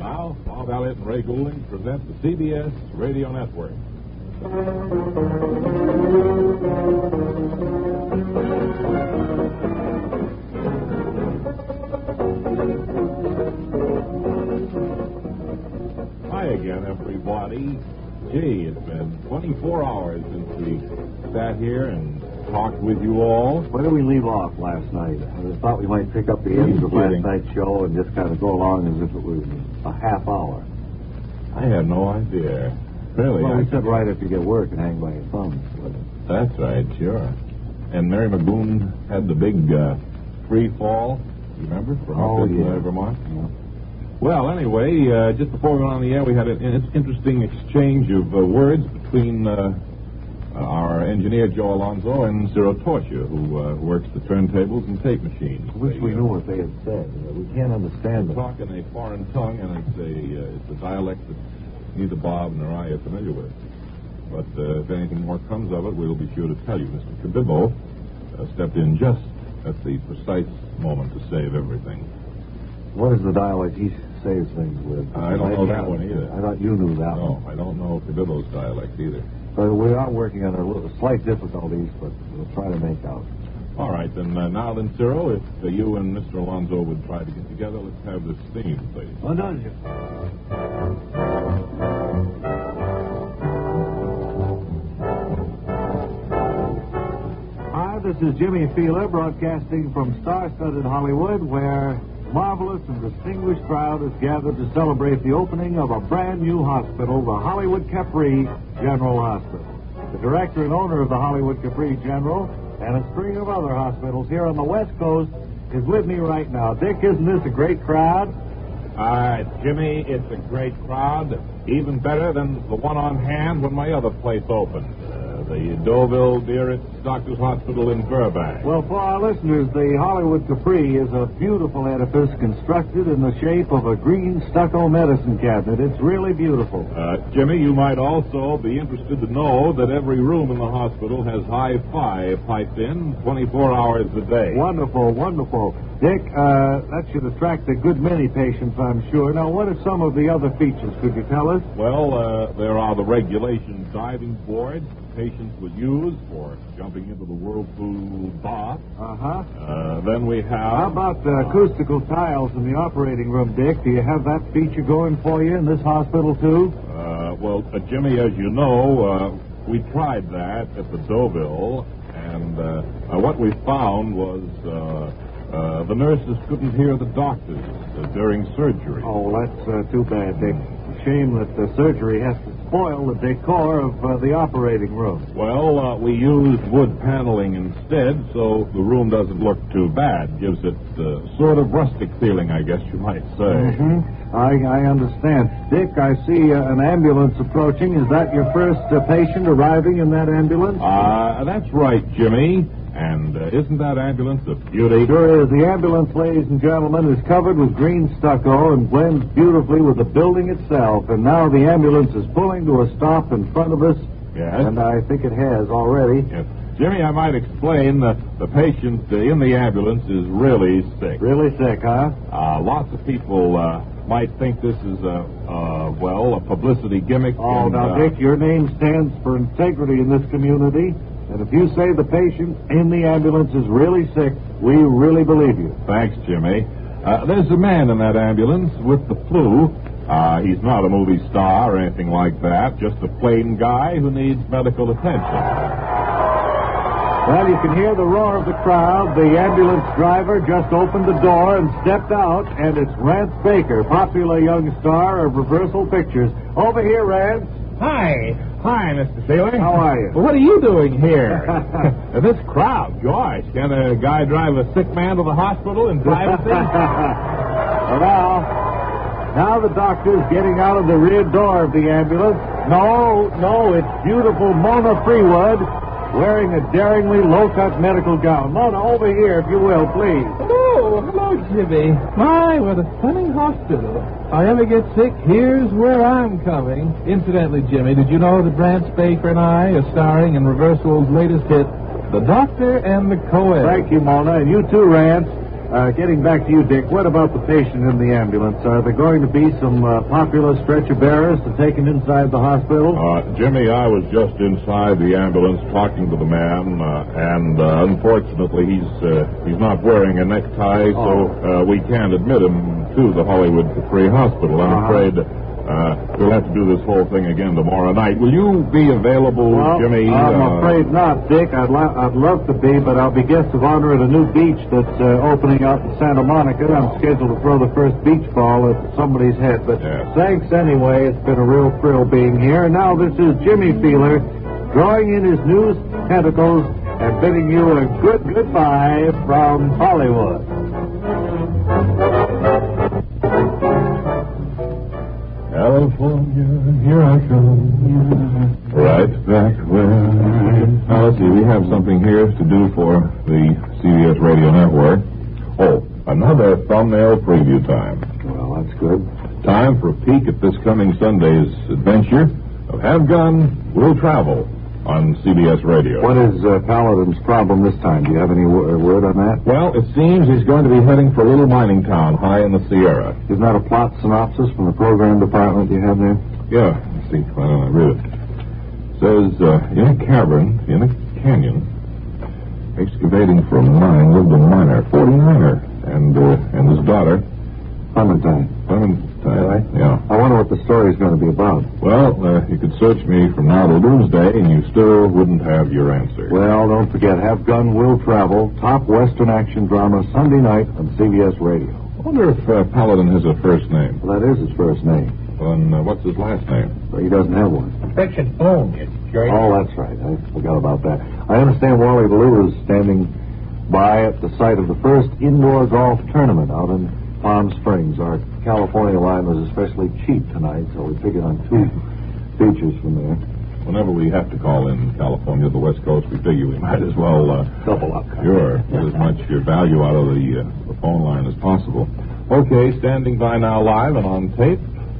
Now, Bob Elliott and Ray Goulding present the CBS Radio Network. Hi again, everybody. Gee, it's been 24 hours since we sat here and talked with you all. Where did we leave off last night? I thought we might pick up the end of last night's show and just kind of go along as if it was a half hour. I had no idea. Really? Well, we said right after you get work and hang by your thumbs. That's right, sure. And Mary McGoon had the big free fall, you remember, from Vermont? Yeah. Well, anyway, just before we went on the air, we had an interesting exchange of words between our engineer, Joe Alonzo, and Ciro Torture, who works the turntables and tape machines. I wish we knew what they had said. We can't understand them. Talk in a foreign tongue, and it's a dialect that neither Bob nor I are familiar with. But if anything more comes of it, we'll be sure to tell you. Mr. Cabibbo stepped in just at the precise moment to save everything. What is the dialect he saves things with? I don't know that one either. I thought you knew that one. No, I don't know Cabibbo's dialect either. But we are working on slight difficulties, but we'll try to make out. All right, then, now then, Ciro, if you and Mr. Alonzo would try to get together, let's have this theme, please. Well done, Jim. Hi, this is Jimmy Feeler broadcasting from star-studded Hollywood, where a marvelous and distinguished crowd is gathered to celebrate the opening of a brand new hospital, the Hollywood Capri General Hospital. The director and owner of the Hollywood Capri General and a string of other hospitals here on the West Coast is with me right now. Dick, isn't this a great crowd? Jimmy, it's a great crowd, even better than the one on hand when my other place opened. The Deauville Dearest Doctors Hospital in Burbank. Well, for our listeners, the Hollywood Capri is a beautiful edifice constructed in the shape of a green stucco medicine cabinet. It's really beautiful. Jimmy, you might also be interested to know that every room in the hospital has Hi-Fi piped in 24 hours a day. Wonderful, wonderful. Dick, that should attract a good many patients, I'm sure. Now, what are some of the other features? Could you tell us? Well, there are the regulation diving boards patients would use for jumping into the whirlpool bath. Then we have... How about acoustical tiles in the operating room, Dick? Do you have that feature going for you in this hospital, too? Well, Jimmy, as you know, we tried that at the Deauville, and what we found was the nurses couldn't hear the doctors during surgery. Oh, that's too bad, Dick. Shame that the surgery has to spoil the decor of the operating room. Well, we used wood paneling instead, so the room doesn't look too bad. Gives it sort of rustic feeling, I guess you might say. Mm-hmm. I understand. Dick, I see an ambulance approaching. Is that your first patient arriving in that ambulance? That's right, Jimmy. And isn't that ambulance a beauty? Sure is. The ambulance, ladies and gentlemen, is covered with green stucco and blends beautifully with the building itself. And now the ambulance is pulling to a stop in front of us. Yes. And I think it has already. Yes. Jimmy, I might explain that the patient in the ambulance is really sick. Really sick, huh? Lots of people might think this is a publicity gimmick. Oh, now, Dick, your name stands for integrity in this community. And if you say the patient in the ambulance is really sick, we really believe you. Thanks, Jimmy. There's a man in that ambulance with the flu. He's not a movie star or anything like that, just a plain guy who needs medical attention. Well, you can hear the roar of the crowd. The ambulance driver just opened the door and stepped out, and it's Rance Baker, popular young star of Reversal Pictures. Over here, Rance. Hi, Mr. Feeler. How are you? Well, what are you doing here? This crowd, gosh. Can a guy drive a sick man to the hospital in privacy? Well, now the doctor's getting out of the rear door of the ambulance. No, it's beautiful Mona Freewood wearing a daringly low-cut medical gown. Mona, over here, if you will, please. Hello, Jimmy. My, what a stunning hospital. If I ever get sick, here's where I'm coming. Incidentally, Jimmy, did you know that Rance Baker and I are starring in Reversal's latest hit, The Doctor and the Co-Ed? Thank you, Mona, and you too, Rance. Getting back to you, Dick, what about the patient in the ambulance? Are there going to be some popular stretcher bearers to take him inside the hospital? Jimmy, I was just inside the ambulance talking to the man, and unfortunately he's not wearing a necktie, so we can't admit him to the Hollywood Capri Hospital. I'm afraid we'll have to do this whole thing again tomorrow night. Will you be available, Jimmy? I'm afraid not, Dick. I'd love to be, but I'll be guest of honor at a new beach that's opening out in Santa Monica. I'm scheduled to throw the first beach ball at somebody's head. But thanks anyway. It's been a real thrill being here. And now this is Jimmy Feeler drawing in his new tentacles and bidding you a good goodbye from Hollywood. California, here I come. Right back where... Now, let's see, we have something here to do for the CBS Radio Network. Oh, another thumbnail preview time. Well, that's good. Time for a peek at this coming Sunday's adventure of Have Gun, Will Travel on CBS Radio. What is Paladin's problem this time? Do you have any word on that? Well, it seems he's going to be heading for a little mining town high in the Sierra. Isn't that a plot synopsis from the program department you have there? Yeah, let's see. Why don't I read it? It says, in a cavern, in a canyon, excavating for a mine, lived a miner, 49er, and his daughter. Clementine. Right? Yeah. I wonder what the story's going to be about. Well, you could search me from now till doomsday, and you still wouldn't have your answer. Well, don't forget, Have Gun, Will Travel, top Western action drama, Sunday night on CBS Radio. I wonder if Paladin has a first name. Well, that is his first name. Well, and what's his last name? Well, he doesn't have one. Infection Boone, Jerry. Oh, that's right. I forgot about that. I understand Wally Ballou is standing by at the site of the first indoor golf tournament out in Palm Springs. Our California line was especially cheap tonight, so we figured on 2 features from there. Whenever we have to call in California to the West Coast, we figure we might as well double up. Sure, get as much value out of the phone line as possible. Okay, standing by now live and on tape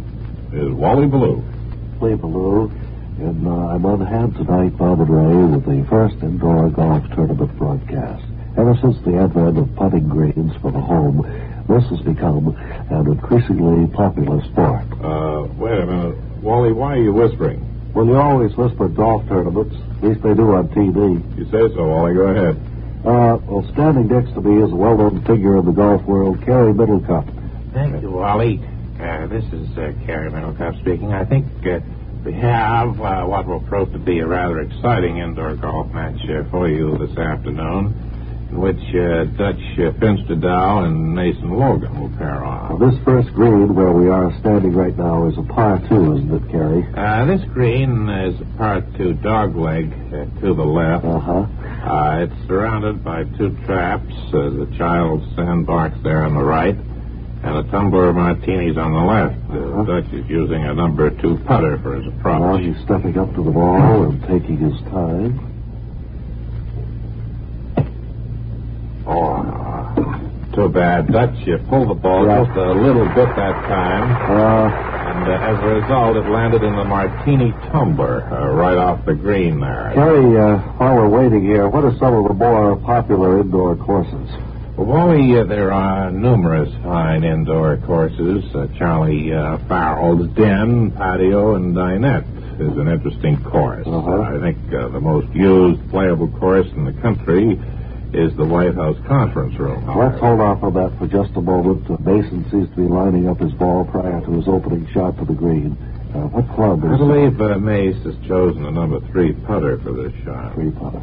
is Wally Ballou. Wally Ballou, and I'm on hand tonight, Bob and Ray, with the first indoor golf tournament broadcast. Ever since the advent of putting greens for the home, this has become an increasingly popular sport. Wait a minute. Wally, why are you whispering? Well, you always whisper golf tournaments. At least they do on TV. You say so, Wally. Go ahead. Well, standing next to me is a well-known figure in the golf world, Kerry Middlecup. Thank you, Wally. This is Kerry Middlecup speaking. I think we have what will prove to be a rather exciting indoor golf match for you this afternoon, in which Dutch Finsterdow and Mason Logan will pair off. Well, this first green where we are standing right now is a par 2, isn't it, Kerry? This green is a par 2 dogleg to the left. It's surrounded by 2 traps, the child's sandbox there on the right, and a tumbler of martinis on the left. Dutch is using a number 2 putter for his approach. Well, he's stepping up to the ball and taking his time. Oh, too bad. Dutch pulled the ball just a little bit that time. And as a result, it landed in the martini tumbler right off the green there. Kerry, while we're waiting here, what are some of the more popular indoor courses? Well, Wally, there are numerous fine indoor courses. Charlie Farrell's Den, Patio, and Dinette is an interesting course. I think the most used playable course in the country is the White House Conference Room. Let's hold off on that for just a moment. Mason seems to be lining up his ball prior to his opening shot to the green. What club is... I believe Mace has chosen a number 3 putter for this shot. 3 putter.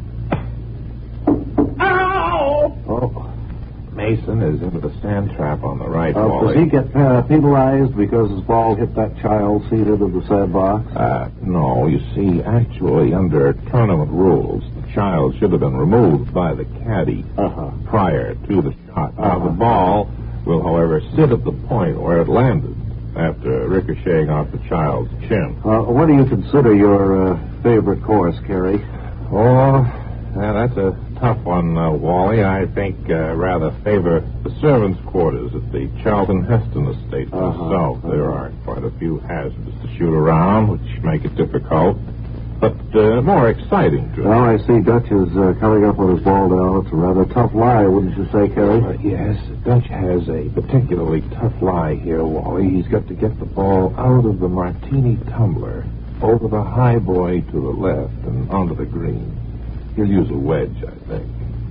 Ow! Oh. Mason is into the sand trap on the right, Does Wally. he get penalized because his ball hit that child seated in the sandbox? No, you see, actually, under tournament rules, the child should have been removed by the caddy prior to the shot. Now, the ball will, however, sit at the point where it landed after ricocheting off the child's chin. What do you consider your favorite course, Kerry? Oh, that's a tough one, Wally. I think rather favor the servants' quarters at the Charlton Heston Estate south. There are quite a few hazards to shoot around, which make it difficult. but more exciting, Drew. Well, I see Dutch is coming up with his ball now. It's a rather tough lie, wouldn't you say, Kerry? Yes, Dutch has a particularly tough lie here, Wally. He's got to get the ball out of the martini tumbler, over the high boy to the left, and onto the green. He'll use a wedge, I think.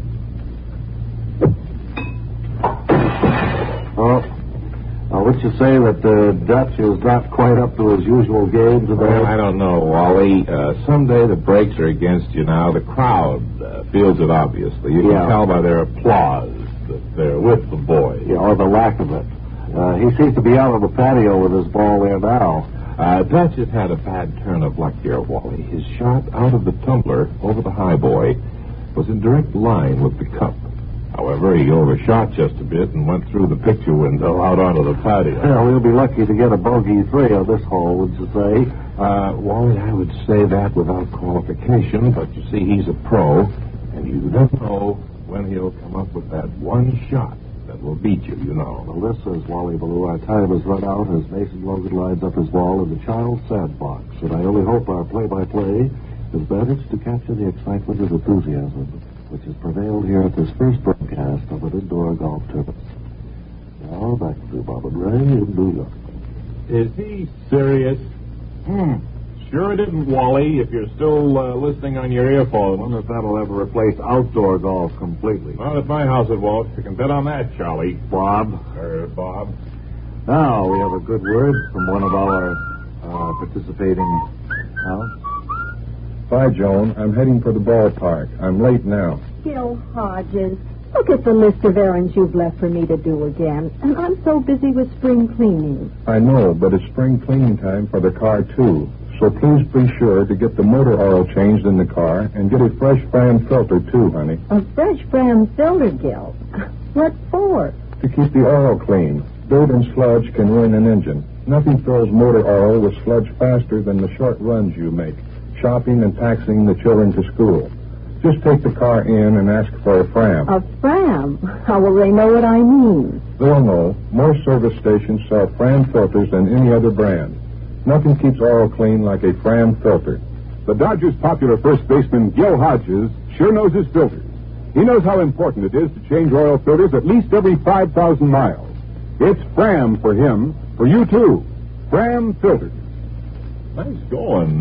Well, would you say that Dutch is not quite up to his usual game today? Well, I don't know, Wally. Someday the breaks are against you now. The crowd feels it, obviously. You can tell by their applause that they're with the boy. Yeah, or the lack of it. He seems to be out on the patio with his ball there now. Dutch has had a bad turn of luck here, Wally. His shot out of the tumbler over the high boy was in direct line with the cup. However, he overshot just a bit and went through the picture window out onto the patio. Well, we'll be lucky to get a bogey 3 on this hole, would you say? Wally, I would say that without qualification, but you see, he's a pro, and you don't know when he'll come up with that one shot that will beat you, you know. Well, this is Wally Ballou. Our time has run out as Mason Logan lines up his ball in the child's sandbox, and I only hope our play-by-play has managed to capture the excitement and enthusiasm which has prevailed here at this first broadcast of an indoor golf tournament. Now, back to Bob and Ray in New York. Is he serious? Sure it isn't, Wally, if you're still listening on your I earphones. wonder if that'll ever replace outdoor golf completely. Well, at my house it won't. You can bet on that, Charlie. Bob. Bob. Now, we have a good word from one of our participating... Bye, Joan. I'm heading for the ballpark. I'm late now. Gil Hodges, look at the list of errands you've left for me to do again. And I'm so busy with spring cleaning. I know, but it's spring cleaning time for the car, too. So please be sure to get the motor oil changed in the car and get a fresh Fram filter, too, honey. A fresh Fram filter, Gil? What for? To keep the oil clean. Dirt and sludge can ruin an engine. Nothing fills motor oil with sludge faster than the short runs you make, shopping and taxiing the children to school. Just take the car in and ask for a Fram. A Fram? How will they know what I mean? They'll know. Most service stations sell Fram filters than any other brand. Nothing keeps oil clean like a Fram filter. The Dodgers' popular first baseman, Gil Hodges, sure knows his filters. He knows how important it is to change oil filters at least every 5,000 miles. It's Fram for him, for you too. Fram filters. Nice going.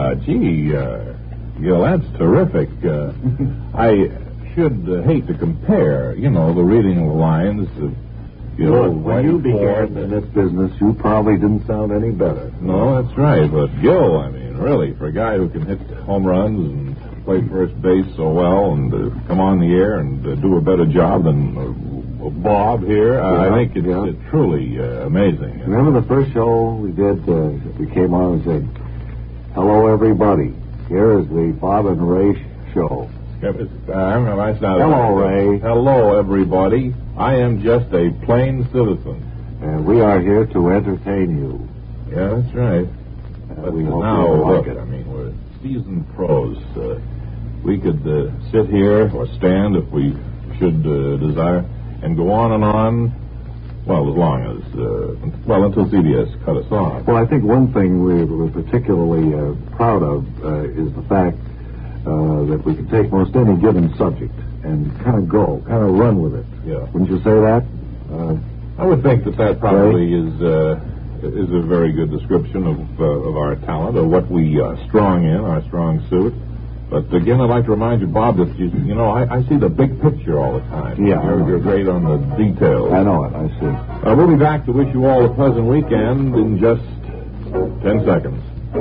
Gil, that's terrific. I should hate to compare, the reading of the lines of Look, when you began in this business, you probably didn't sound any better. No, that's right. But Gil, really, for a guy who can hit home runs and play first base so well and come on the air and do a better job than Bob here, I think it's truly amazing. Remember the first show we did? We came on and said, "Hello, everybody. Here is the Bob and Ray show." Hello, Ray. Hello, everybody. I am just a plain citizen. And we are here to entertain you. Yeah, that's right. But we hope now, you like look, it. We're seasoned pros. We could sit here or stand if we should desire and go on, well, as long as, until CBS cut us off. Well, I think one thing we're particularly proud of is the fact that we can take most any given subject and kind of run with it. Yeah. Wouldn't you say that? I would think that probably is a very good description of our talent, of what we are strong in, our strong suit. But again, I'd like to remind you, Bob, that I see the big picture all the time. Yeah, You're great on the details. I know it. I see. We'll be back to wish you all a pleasant weekend in just 10 seconds.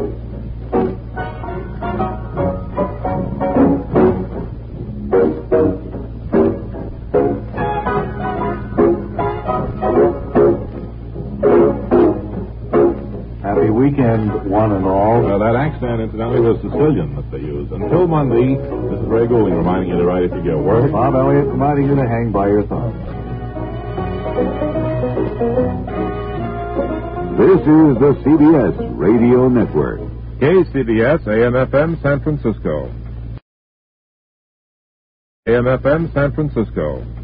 Weekend, one and all. That accent, incidentally, was Sicilian that they use. Until Monday, this is Ray Goulding reminding you to write if you get work. Bob Elliott reminding you to hang by your thumb. This is the CBS Radio Network. KCBS AM/FM San Francisco. AM/FM San Francisco.